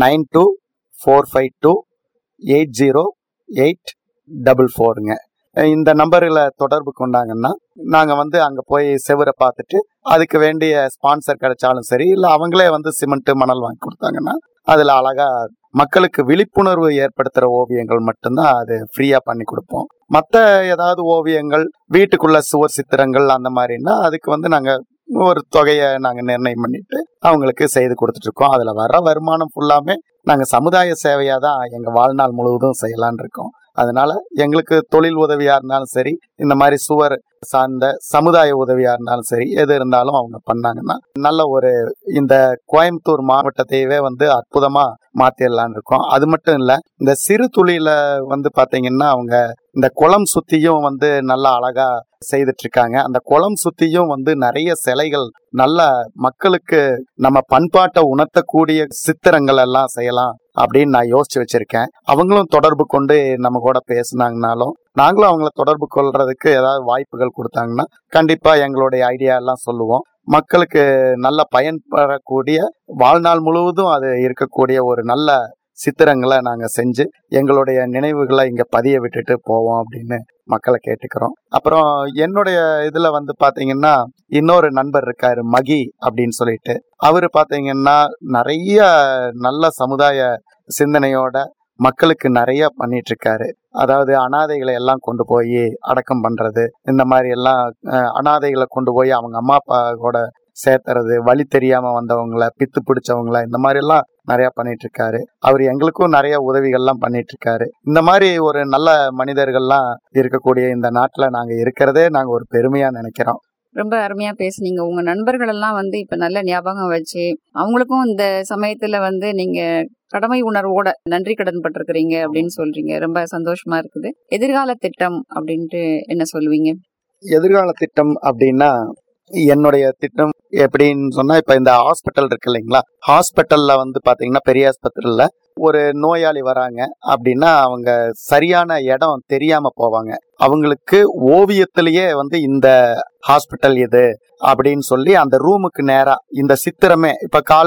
9245280844ங்க. இந்த நம்பரில் தொடர்பு கொண்டாங்கன்னா நாங்கள் வந்து அங்கே போய் செவரை பார்த்துட்டு அதுக்கு வேண்டிய ஸ்பான்சர் கிடைச்சாலும் சரி, இல்லை அவங்களே வந்து சிமெண்ட் மணல் வாங்கி கொடுத்தாங்கன்னா அதில் அழகா மக்களுக்கு விழிப்புணர்வு ஏற்படுத்துகிற ஓவியங்கள் மட்டும்தான் அது ஃப்ரீயாக பண்ணி கொடுப்போம். மற்ற ஏதாவது ஓவியங்கள், வீட்டுக்குள்ள சுவர் சித்திரங்கள் அந்த மாதிரின்னா அதுக்கு வந்து நாங்கள் ஒரு தொகையை நாங்கள் நிர்ணயம் பண்ணிட்டு அவங்களுக்கு செய்து கொடுத்துட்டு இருக்கோம். அதில் வர வருமானம் ஃபுல்லாமே நாங்கள் சமுதாய சேவையாக தான் எங்கள் வாழ்நாள் முழுவதும் செய்யலான் இருக்கோம். அதனால எங்களுக்கு தொழில் உதவியா இருந்தாலும் சரி, இந்த மாதிரி சுவர் சார்ந்த சமுதாய உதவியா இருந்தாலும் சரி, எது இருந்தாலும் அவங்க பண்ணாங்கன்னா நல்ல ஒரு இந்த கோயம்புத்தூர் மாவட்டத்தையவே வந்து அற்புதமா மாத்திடலான் இருக்கோம். அது மட்டும் இல்ல, இந்த சிறு துளியில வந்து பாத்தீங்கன்னா அவங்க இந்த குளம் சுத்தியும் வந்து நல்லா அழகா செய்துட்டு இருக்காங்க. அந்த குளம் சுத்தியும் வந்து நிறைய சிலைகள், நல்ல மக்களுக்கு நம்ம பண்பாட்டை உணர்த்தக்கூடிய சித்திரங்கள் எல்லாம் செய்யலாம் அப்படின்னு நான் யோசிச்சு வச்சிருக்கேன். அவங்களும் தொடர்பு கொண்டு நம்ம கூட பேசினாங்கனாலும் நாங்களும் அவங்கள தொடர்பு கொள்றதுக்கு ஏதாவது வாய்ப்புகள் கொடுத்தாங்கன்னா கண்டிப்பா எங்களுடைய ஐடியா எல்லாம் சொல்லுவோம். மக்களுக்கு நல்ல பயன்படக்கூடிய, வாழ்நாள் முழுவதும் அது இருக்கக்கூடிய ஒரு நல்ல சித்திரங்களை நாங்க செஞ்சு எங்களுடைய நினைவுகளை இங்க பதிய விட்டுட்டு போவோம் அப்படின்னு மக்களை கேட்டுக்கிறோம். அப்புறம் என்னுடைய இதுல வந்து பாத்தீங்கன்னா இன்னொரு நண்பர் இருக்காரு, மகி அப்படின்னு சொல்லிட்டு. அவரு பாத்தீங்கன்னா நிறைய நல்ல சமுதாய சிந்தனையோட மக்களுக்கு நிறைய பண்ணிட்டு இருக்காரு. அதாவது அனாதைகளை எல்லாம் கொண்டு போய் அடக்கம் பண்றது, இந்த மாதிரி எல்லாம் அனாதைகளை கொண்டு போய் அவங்க அம்மா அப்பா கூட சேர்த்துறது, வழி தெரியாம வந்தவங்கள, பித்து பிடிச்சவங்கள, இந்த மாதிரி எல்லாம் நிறைய பண்ணிட்டு இருக்காரு. அவர் எங்களுக்கும் நிறைய உதவிகள்லாம் பண்ணிட்டு இருக்காரு. இந்த மாதிரி ஒரு நல்ல மனிதர்கள்லாம் இருக்கக்கூடிய இந்த நாட்டுல நாங்க இருக்கிறதே நாங்க ஒரு பெருமையா நினைக்கிறோம். ரொம்ப அருமையா பேசுனீங்க. உங்க நண்பர்கள் எல்லாம் வந்து இப்ப நல்ல ஞாபகம் வச்சு அவங்களுக்கும் இந்த சமயத்துல வந்து நீங்க கடமை உணர்வோட நன்றி கடன் பட்டிருக்கிறீங்க அப்படின்னு சொல்றீங்க. ரொம்ப சந்தோஷமா இருக்குது. எதிர்கால திட்டம் அப்படின்ட்டு என்ன சொல்லுவீங்க? எதிர்கால திட்டம் அப்படின்னா என்னுடைய திட்டம் எப்படின்னு சொன்னா, இப்ப இந்த ஹாஸ்பிட்டல் இருக்கு இல்லைங்களா, ஹாஸ்பிட்டல்ல வந்து பாத்தீங்கன்னா பெரிய ஆஸ்பத்திரியில ஒரு நோயாளி வராங்க அப்படின்னா அவங்க சரியான இடம் தெரியாம போவாங்க. அவங்களுக்கு ஓவியத்திலேயே வந்து இந்த ஹாஸ்பிட்டல் இது அப்படின்னு சொல்லி அந்த ரூமுக்கு நேரா இந்த சித்திரமே, இப்ப கால்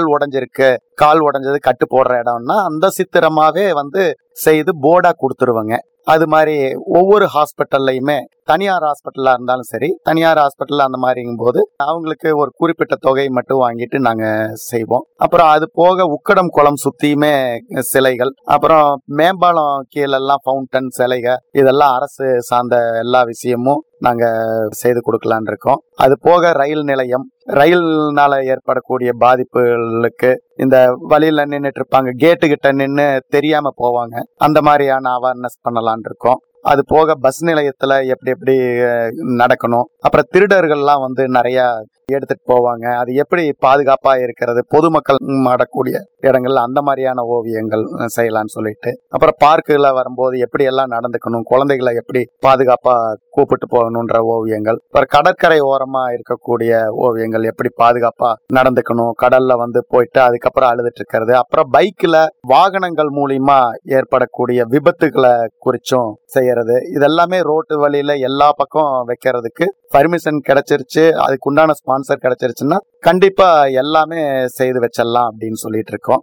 உடைஞ்சது கட்டு போடுற இடம்னா அந்த சித்திரமாவே வந்து செய்து போர்டா கொடுத்துருவாங்க. அது மாதிரி ஒவ்வொரு ஹாஸ்பிட்டல்லையுமே, தனியார் ஹாஸ்பிட்டலா இருந்தாலும் சரி, தனியார் ஹாஸ்பிட்டல் அந்த மாதிரிங்கும் போது அவங்களுக்கு ஒரு குறிப்பிட்ட தொகை மட்டும் வாங்கிட்டு நாங்க செய்வோம். அப்புறம் அது போக உக்கடம் குளம் சுத்தியுமே சிலைகள், அப்புறம் மேம்பாலம் கீழெல்லாம் ஃபவுண்டன் சிலைகள், இதெல்லாம் அரசு சார்ந்த எல்லா விஷயமும் நாங்க செய்து கொடுக்கலான் இருக்கோம். அது போக ரயில் நிலையம், ரயில்னால ஏற்படக்கூடிய பாதிப்புகளுக்கு இந்த வழியில நின்றுட்டு இருப்பாங்க, கேட்டு கிட்ட நின்று தெரியாம போவாங்க, அந்த மாதிரியான அவேர்னஸ் பண்ணலான் இருக்கோம். அது போக பஸ் நிலையத்துல எப்படி எப்படி நடக்கணும், அப்புறம் திருடர்கள்லாம் வந்து நிறைய எடுத்துட்டு போவாங்க, அது எப்படி பாதுகாப்பா இருக்கிறது, பொதுமக்கள் ஆடக்கூடிய இடங்கள்ல அந்த மாதிரியான ஓவியங்கள் செய்யலாம்னு சொல்லிட்டு, அப்புறம் பார்க்குல வரும்போது எப்படி எல்லாம் நடந்துக்கணும், குழந்தைகளை எப்படி பாதுகாப்பா கூப்பிட்டு போகணுன்ற ஓவியங்கள், அப்புறம் கடற்கரை ஓரமா இருக்கக்கூடிய ஓவியங்கள், எப்படி பாதுகாப்பா நடந்துக்கணும், கடல்ல வந்து போயிட்டு அதுக்கப்புறம் அழுதுட்டு இருக்கிறது, அப்புறம் பைக்ல வாகனங்கள் மூலியமா ஏற்படக்கூடிய விபத்துகளை குறிச்சும் செய்யறது, இதெல்லாமே ரோட்டு வழியில எல்லா பக்கம் வைக்கிறதுக்கு பர்மிஷன் கிடைச்சிருச்சு, அதுக்குண்டான ஸ்பான்சர் கிடைச்சிருச்சுன்னா கண்டிப்பா எல்லாமே செய்து வச்சிடலாம் அப்படின்னு சொல்லிட்டு இருக்கோம்.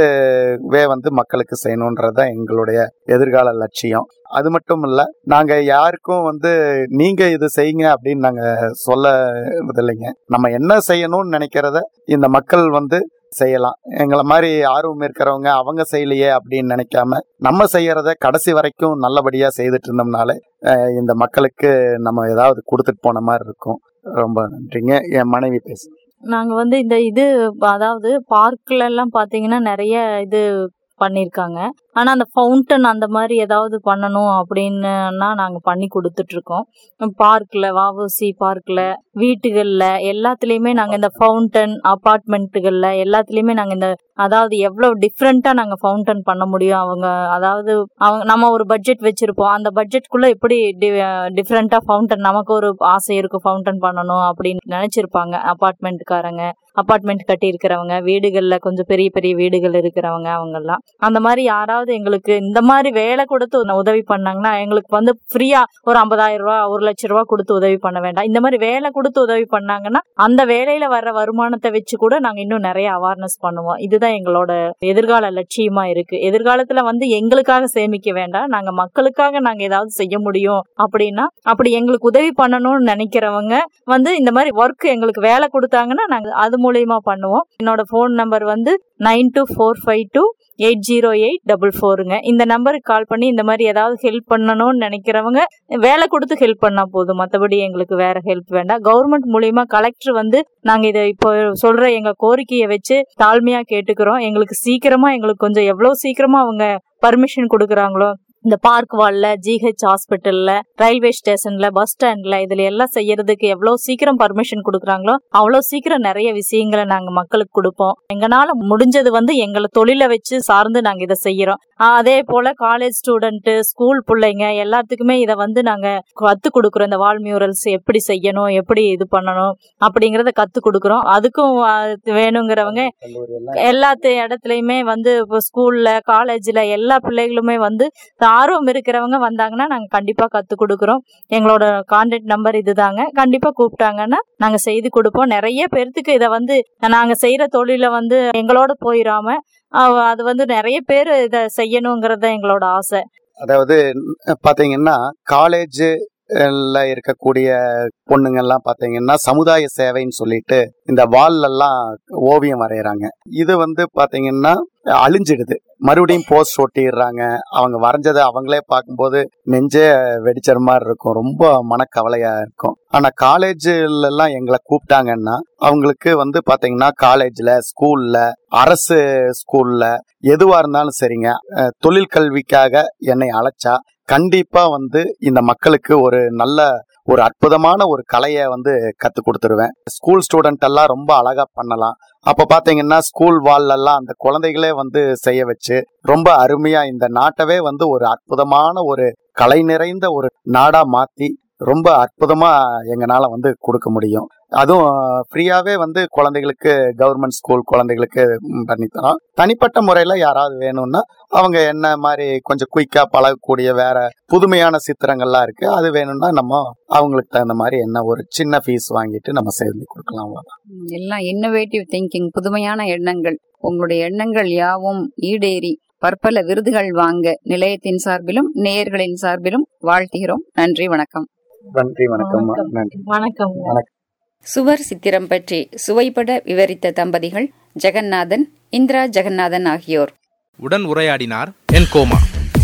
இதுவே வந்து மக்களுக்கு செய்யணும்ன்றதுதான் எங்களுடைய எதிர்கால லட்சியம். அது மட்டும் இல்ல, நாங்க யாருக்கும் வந்து நீங்க இது செய்யுங்க அப்படின்னு நாங்க சொல்ல இல்லைங்க. நம்ம என்ன செய்யணும்னு நினைக்கிறத இந்த மக்கள் வந்து செய்யலாம். எங்களை மாதிரி ஆர்வம் இருக்கிறவங்க அவங்க செய்யலையே அப்படின்னு நினைக்காம நம்ம செய்யறத கடைசி வரைக்கும் நல்லபடியா செய்துட்டு இருந்தோம்னாலே இந்த மக்களுக்கு நம்ம ஏதாவது கொடுத்துட்டு போன மாதிரி இருக்கும். ரொம்ப நன்றிங்க. என் மனைவி பேசு. நாங்க வந்து இது அதாவது பார்க்ல எல்லாம் பாத்தீங்கன்னா நிறைய இது பண்ணிருக்காங்க. ஆனா அந்த ஃபவுண்டன் அந்த மாதிரி ஏதாவது பண்ணணும் அப்படின்னா நாங்க பண்ணி கொடுத்துட்டு இருக்கோம். பார்க்ல, வஉசி பார்க்ல, வீட்டுகள்ல எல்லாத்துலயுமே நாங்க இந்த ஃபவுண்டன், அபார்ட்மெண்ட்டுகள்ல எல்லாத்துலயுமே நாங்க இந்த அதாவது எவ்வளவு டிஃப்ரெண்டா நாங்க ஃபவுண்டன் பண்ண முடியும், அவங்க நம்ம ஒரு பட்ஜெட் வச்சிருப்போம், அந்த பட்ஜெட்குள்ள எப்படி டிஃப்ரெண்டா ஃபவுண்டன், நமக்கு ஒரு ஆசை இருக்கும் ஃபவுண்டன் பண்ணணும் அப்படின்னு நினைச்சிருப்பாங்க அபார்ட்மெண்ட்காரங்க, அபார்ட்மெண்ட் கட்டி இருக்கிறவங்க, வீடுகள்ல கொஞ்சம் பெரிய பெரிய வீடுகள் இருக்கிறவங்க, அவங்க எல்லாம் அந்த மாதிரி யாராவது எங்களுக்கு இந்த மாதிரி வேலை கொடுத்து உதவி பண்ணாங்கன்னா, எங்களுக்கு வந்து ஃப்ரீயா ஒரு 50,000 ரூபாய் 1,00,000 ரூபாய் கொடுத்து உதவி பண்ண வேண்டாம். இந்த மாதிரி வேலை கொடுத்து உதவி பண்ணாங்கன்னா அந்த வேலையில வர்ற வருமானத்தை வச்சு கூட நாங்க இன்னும் நிறைய அவேர்னஸ் பண்ணுவோம். இதுதான் எங்களோட எதிர்கால லட்சியமா இருக்கு. எதிர்காலத்துல வந்து எங்களுக்காக சேமிக்க வேண்டாம், நாங்க மக்களுக்காக நாங்க ஏதாவது செய்ய முடியும் அப்படின்னா, அப்படி எங்களுக்கு உதவி பண்ணணும்னு நினைக்கிறவங்க வந்து இந்த மாதிரி ஒர்க் எங்களுக்கு வேலை கொடுத்தாங்கன்னா நாங்க அது மூலியமா பண்ணுவோம். என்னோட போன் நம்பர் வந்து 9245280844. இந்த நம்பருக்கு கால் பண்ணி இந்த மாதிரி ஏதாவது ஹெல்ப் பண்ணணும்னு நினைக்கிறவங்க வேலை கொடுத்து ஹெல்ப் பண்ணா போதும், மற்றபடி எங்களுக்கு வேற ஹெல்ப் வேண்டாம். கவர்மெண்ட் மூலியமா கலெக்டர் வந்து நாங்க இதை இப்போ சொல்ற எங்க கோரிக்கையை வச்சு தாழ்மையா கேட்டுக்கிறோம். எங்களுக்கு சீக்கிரமா, எங்களுக்கு கொஞ்சம் எவ்வளவு சீக்கிரமா அவங்க பர்மிஷன் கொடுக்குறாங்களோ, இந்த பார்க் வால்ல, ஜிஹெச் ஹாஸ்பிட்டல்ல, ரயில்வே ஸ்டேஷன்ல, பஸ் ஸ்டாண்ட்ல, இதுல எல்லாம் செய்யறதுக்கு எவ்வளவு சீக்கிரம் பர்மிஷன் கொடுக்குறாங்களோ அவ்வளவு சீக்கிரம் நிறைய விஷயங்களை நாங்க மக்களுக்கு கொடுப்போம். எங்களால முடிஞ்சது வந்து எங்களை தொழிலை வச்சு சார்ந்து நாங்க இதை செய்யறோம். அதே போல காலேஜ் ஸ்டூடெண்ட், ஸ்கூல் பிள்ளைங்க எல்லாத்துக்குமே இதை வந்து நாங்க கத்து கொடுக்குறோம். இந்த வால் மியூரல்ஸ் எப்படி செய்யணும், எப்படி இது பண்ணணும் அப்படிங்கறத கத்து கொடுக்குறோம். அதுக்கும் வேணுங்கிறவங்க எல்லா இடத்துலயுமே வந்து ஸ்கூல்ல, காலேஜ்ல எல்லா பிள்ளைகளுமே வந்து ஆர்வம் இருக்கிறவங்க வந்தாங்கன்னா நாங்க கண்டிப்பா கத்து கொடுக்குறோம். எங்களோட கான்டாக்ட் நம்பர் இதுதாங்க. கண்டிப்பா கூப்பிட்டாங்கன்னா நாங்க செய்து கொடுப்போம். நிறைய பேர்த்துக்கு இதை வந்து நாங்க செய்யற தொழில வந்து எங்களோட போயிடாம அது வந்து நிறைய பேர் இதை செய்யணுங்கிறத எங்களோட ஆசை. அதாவது பாத்தீங்கன்னா காலேஜ் இருக்கக்கூடிய பொண்ணுங்க எல்லாம் பாத்தீங்கன்னா சமுதாய சேவைன்னு சொல்லிட்டு இந்த வால்ல எல்லாம் ஓவியம் வரைகிறாங்க. இது வந்து பாத்தீங்கன்னா அழிஞ்சிடுது, மறுபடியும் போஸ்ட் ஒட்டிடுறாங்க. அவங்க வரைஞ்சதை அவங்களே பார்க்கும்போது நெஞ்சே வெடிச்சற மாதிரி இருக்கும், ரொம்ப மனக்கவலையா இருக்கும். ஆனா காலேஜ்ல எல்லாம் எங்களை கூப்பிட்டாங்கன்னா அவங்களுக்கு வந்து பாத்தீங்கன்னா காலேஜ்ல, ஸ்கூல்ல, அரசு ஸ்கூல்ல எதுவா இருந்தாலும் சரிங்க, தொழில் கல்விக்காக என்னை அழைச்சா கண்டிப்பா வந்து இந்த மக்களுக்கு ஒரு நல்ல ஒரு அற்புதமான ஒரு கலையை வந்து கத்து கொடுத்துருவேன். ஸ்கூல் ஸ்டூடெண்ட் எல்லாம் ரொம்ப அழகா பண்ணலாம். அப்ப பாத்தீங்கன்னா ஸ்கூல் வால்ல எல்லாம் அந்த குழந்தைகளே வந்து செய்ய வச்சு ரொம்ப அருமையா இந்த நாட்டவே வந்து ஒரு அற்புதமான ஒரு கலை நிறைந்த ஒரு நாடா மாத்தி ரொம்ப அற்புதமா எங்களால வந்து கொடுக்க முடியும். அதுவும் ஃப்ரீயாவே வந்து குழந்தைகளுக்கு, கவர்மெண்ட் ஸ்கூல் குழந்தைகளுக்கு பண்ணித்தரோம். தனிப்பட்ட முறையில யாராவது வேணும்னா அவங்க என்ன மாதிரி கொஞ்சம் குயிக்கா பழகக்கூடிய வேற புதுமையான சித்திரங்கள்லாம் இருக்கு, அது வேணும்னா நம்ம அவங்களுக்கு தகுந்த மாதிரி என்ன ஒரு சின்ன ஃபீஸ் வாங்கிட்டு நம்ம சேர்ந்து கொடுக்கலாம். எல்லாம் இன்னோவேட்டிவ் திங்கிங், புதுமையான எண்ணங்கள். உங்களுடைய எண்ணங்கள் யாவும் ஈடேறி பற்பல விருதுகள் வாங்க நிலையத்தின் சார்பிலும் நேயர்களின் சார்பிலும் வாழ்த்துகிறோம். நன்றி, வணக்கம். நன்றி, வணக்கம். நன்றி, வணக்கம். சுவர் சித்திரம் பற்றி சுவைபட விவரித்த தம்பதிகள் ஜெகநாதன், இந்திரா ஜெகநாதன் ஆகியோர். உடன் உரையாடினார் என் கோமா.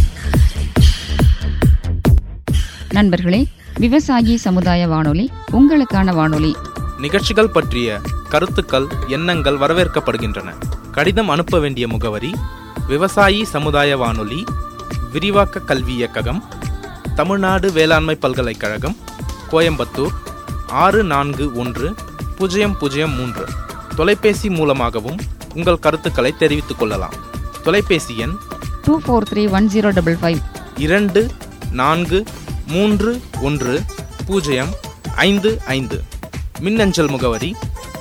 நண்பர்களே, விவசாயி சமுதாய வானொலி உங்களுக்கான வானொலி. நிகழ்ச்சிகள் பற்றிய கருத்துக்கள், எண்ணங்கள் வரவேற்கப்படுகின்றன. கடிதம் அனுப்ப வேண்டிய முகவரி: விவசாயி சமுதாய வானொலி, விரிவாக்க கல்வி இயக்ககம், தமிழ்நாடு வேளாண்மை பல்கலைக்கழகம், கோயம்புத்தூர் 641003. தொலைபேசி மூலமாகவும் உங்கள் கருத்துக்களை தெரிவித்துக் கொள்ளலாம். தொலைபேசி எண் 24310555. 24310555. மின்னஞ்சல் முகவரி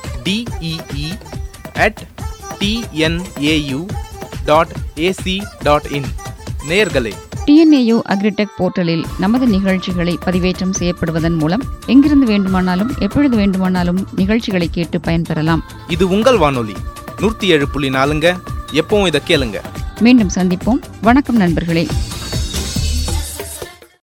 dee@tnau.ac.in. நேயர்களே, TNAU அக்ரிடெக் போர்ட்டலில் நமது நிகழ்ச்சிகளை பதிவேற்றம் செய்யப்படுவதன் மூலம் எங்கிருந்து வேண்டுமானாலும் எப்பொழுது வேண்டுமானாலும் நிகழ்ச்சிகளை கேட்டு பயன்பெறலாம். இது உங்கள் வானொலி 107.4. எப்பவும் இதை கேளுங்க. மீண்டும் சந்திப்போம். வணக்கம் நண்பர்களே.